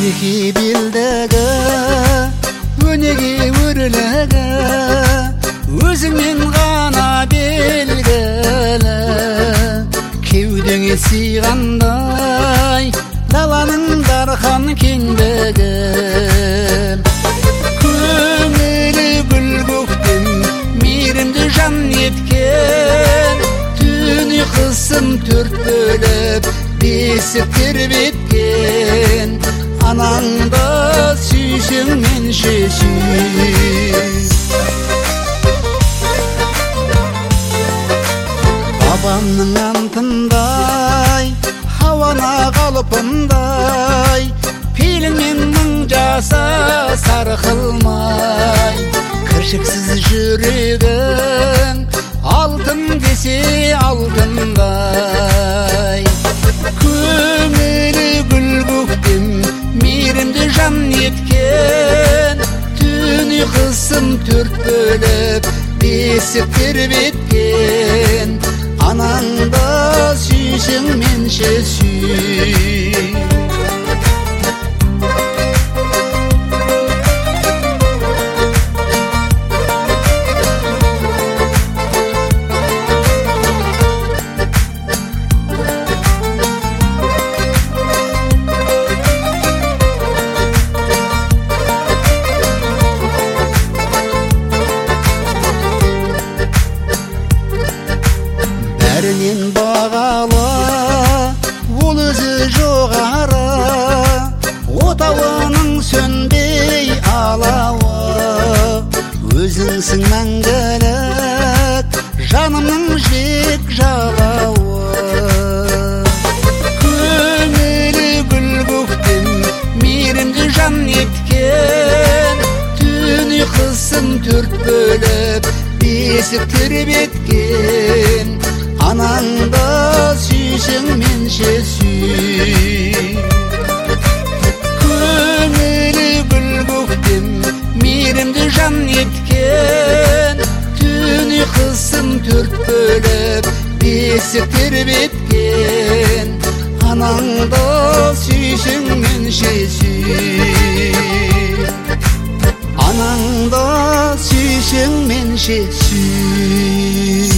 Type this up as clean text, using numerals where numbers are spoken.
тарихи белдігі, өнеге өрлігі өзіңмен ғана белгілі. Кеудеңе сыйғандай даланың дархан кеңдігі, көңілі гүл көктем мейірімді жан еткен, түн ұйқысын төрт бөліп бесік тербеткен. Анаңды сүйсең менше сүй, бабамның антындай хауана қалпындай, пейіліңмен мың жаса сарқылмай. Кіршіксіз жүрегің алтын десе алтындай, көңілі гүл көктем мейірімді жан еткен, түн ұйқысын төрт бөліп бесік тербеткен. Анаңды сүйсең менше сүй, бәрінен бағалы ол өзі жоғары, отауының сөнбей алауы. Өзіңсің мәңгілік жанымның жек жалауы, көңілі гүл көктем мейірімді жан еткен, түн ұйқысын төрт бөліп бесік тербеткен. Анаңды сүйсең менше сүй, көңілі гүл көктем мейірімді жан еткен, түн ұйқысын төрт бөліп бесік тербеткен. Анаңды сүйсең менше сүй, анаңды сүйсең менше сүй.